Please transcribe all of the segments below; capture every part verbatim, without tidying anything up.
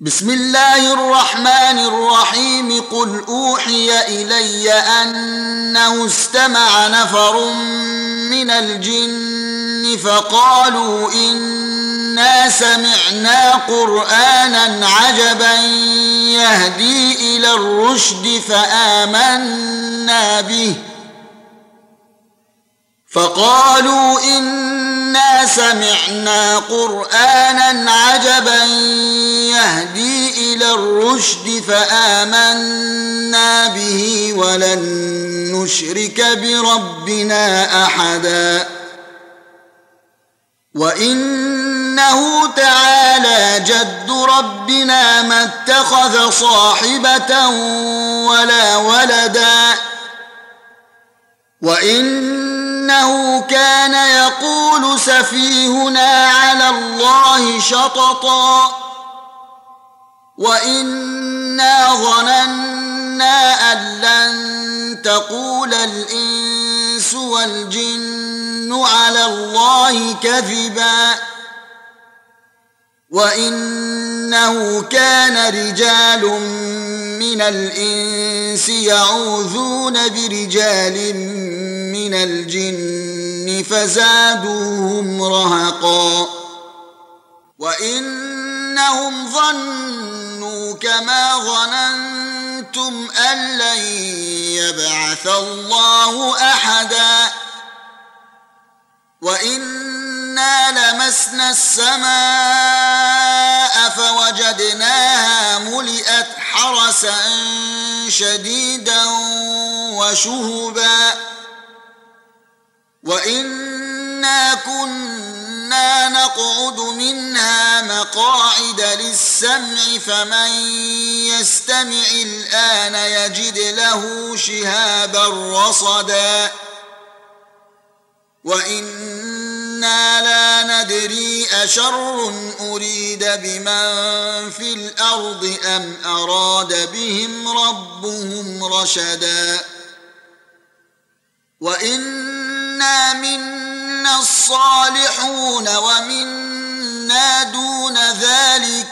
بسم الله الرحمن الرحيم قل أوحي إلي أنه استمع نفر من الجن فقالوا إنا سمعنا قرآنا عجبا يهدي إلى الرشد فآمنا به فقالوا إنا سمعنا قرآنا عجبا يهدي إلى الرشد فآمنا به ولن نشرك بربنا أحدا وإنه تعالى جد ربنا ما اتخذ صاحبة ولا ولدا وإنه كان يقول سفيهنا على الله شططا وإنا ظننا أن لن تقول الإنس والجن على الله كذبا وإنه كان رجال من الإنس يعوذون برجال من الجن فزادوهم رهقا وإنهم ظنوا كما ظننتم أن لن يبعث الله أحدا وإنا لمسنا السماء فوجدناها ملئت حرسا شديدا وشهبا وإنا كنا نقعد منها مقاعد للسمع فمن يستمع الآن يجد له شهابا رصدا وإنا لا ندري أشر أريد بمن في الأرض أم أراد بهم ربهم رشدا وإنا منا الصالحون ومنا دون ذلك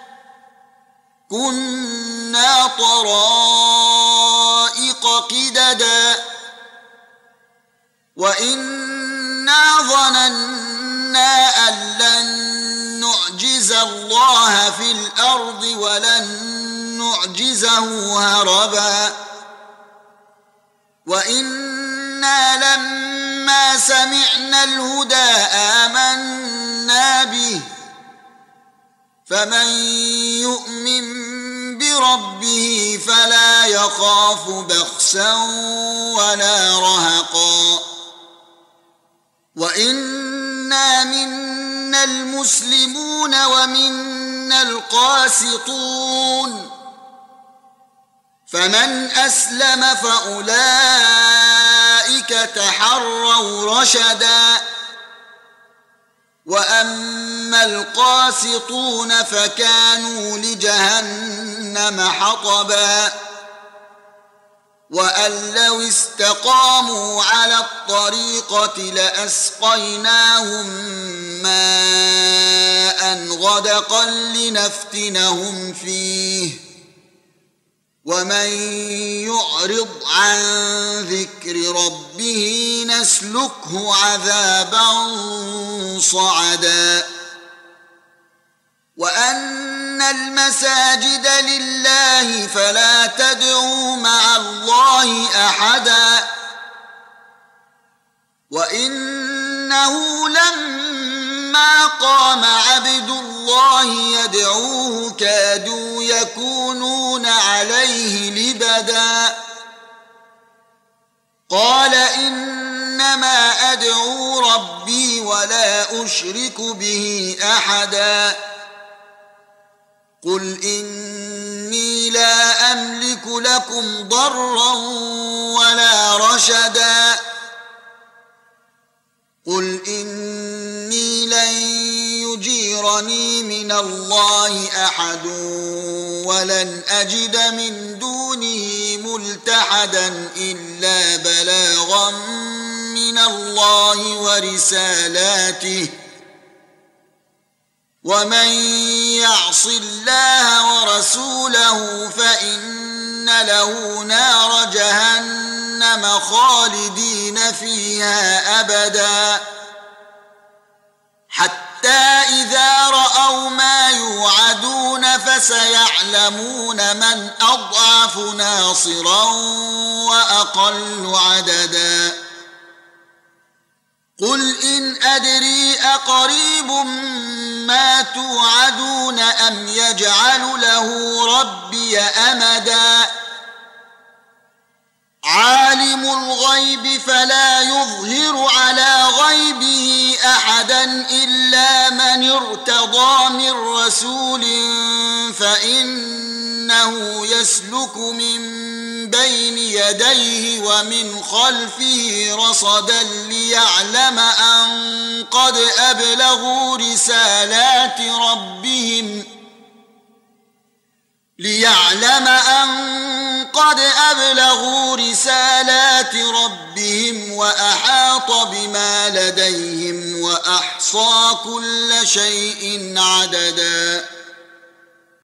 كنا طرائق قددا وإنا ظننا أن لن نعجز الله في الأرض ولن نعجزه هربا وإنا لما سمعنا الهدى آمنا به فمن يؤمن بربه فلا يخاف بخسا ولا رهقا وإنا منا المسلمون ومنا القاسطون فمن أسلم فأولئك تحروا رشدا وأما القاسطون فكانوا لجهنم حطبا وأن لو استقاموا على الطريقة لأسقيناهم ماء غدقا لنفتنهم فيه ومن يعرض عن ذكر ربه نسلكه عذابا صعدا وأن المساجد لله فلا تدعوا مع الله أحدا وإنه لما قام عبد الله يدعوه كادوا يكونون عليه لبدا قال إنما أدعو ربي ولا أشرك به أحدا قل إني لا أملك لكم ضرا ولا رشدا قل إني لن يجيرني من الله أحد ولن أجد من دونه ملتحدا إلا بلاغا من الله ورسالاته ومن يعص الله ورسوله فإن له نار جهنم خالدين فيها أبدا حتى إذا رأوا ما يوعدون فسيعلمون من أضعف ناصرا وأقل عددا قل إن أدري أقريب ما توعدون أم يجعل له ربي أمدا عالم الغيب فلا يظهر على غيبه أحدا إلا من ارتضى من رسول فإنه يسلك من بين يديه ومن خلفه رصدا ليعلم أن قد أبلغوا رسالات ربهم ليعلم أن قد أبلغوا رسالات ربهم وأحاط بما لديهم وأحصى كل شيء عددا